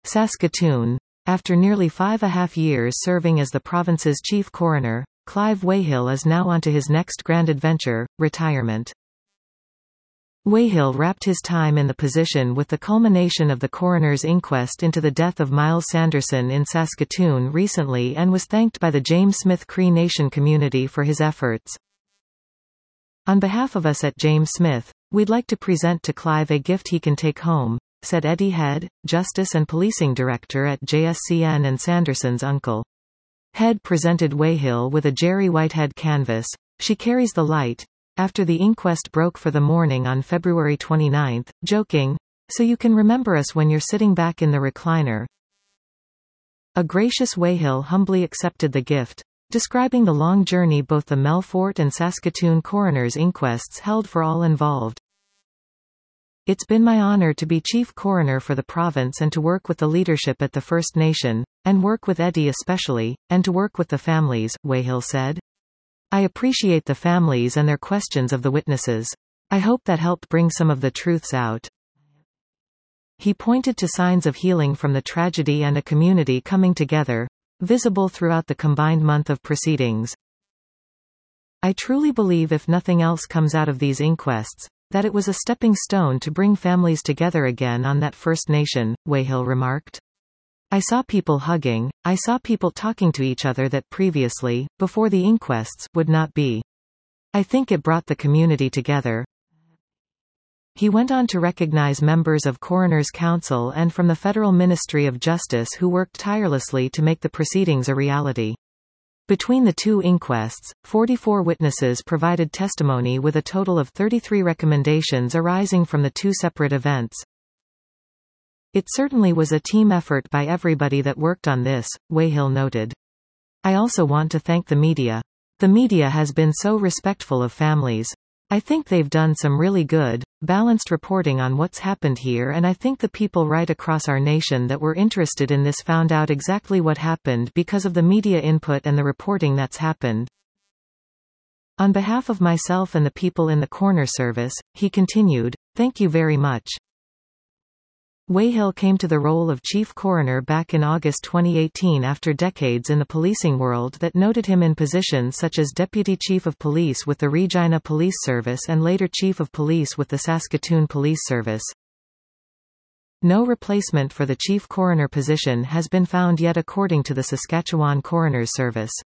Saskatoon. After nearly 5.5 years serving as the province's chief coroner, Clive Weyhill is now onto his next grand adventure, retirement. Weyhill wrapped his time in the position with the culmination of the coroner's inquest into the death of Miles Sanderson in Saskatoon recently and was thanked by the James Smith Cree Nation community for his efforts. "On behalf of us at James Smith, we'd like to present to Clive a gift he can take home," said Eddie Head, Justice and Policing Director at JSCN and Sanderson's uncle. Head presented Weyhill with a Jerry Whitehead canvas, "She Carries the Light," after the inquest broke for the morning on February 29, joking, "So you can remember us when you're sitting back in the recliner." A gracious Weyhill humbly accepted the gift, describing the long journey both the Melfort and Saskatoon coroner's inquests held for all involved. "It's been my honor to be chief coroner for the province and to work with the leadership at the First Nation, and work with Eddie especially, and to work with the families," Weyhill said. "I appreciate the families and their questions of the witnesses. I hope that helped bring some of the truths out." He pointed to signs of healing from the tragedy and a community coming together, visible throughout the combined month of proceedings. "I truly believe if nothing else comes out of these inquests, that it was a stepping stone to bring families together again on that First Nation," Weyhill remarked. "I saw people hugging, I saw people talking to each other that previously, before the inquests, would not be. I think it brought the community together." He went on to recognize members of Coroner's Council and from the Federal Ministry of Justice who worked tirelessly to make the proceedings a reality. Between the two inquests, 44 witnesses provided testimony with a total of 33 recommendations arising from the two separate events. "It certainly was a team effort by everybody that worked on this," Weyhill noted. "I also want to thank the media. The media has been so respectful of families. I think they've done some really good, balanced reporting on what's happened here, and I think the people right across our nation that were interested in this found out exactly what happened because of the media input and the reporting that's happened. On behalf of myself and the people in the coroner service," he continued, "thank you very much." Weyhill came to the role of chief coroner back in August 2018 after decades in the policing world that noted him in positions such as Deputy Chief of Police with the Regina Police Service and later Chief of Police with the Saskatoon Police Service. No replacement for the chief coroner position has been found yet according to the Saskatchewan Coroner's Service.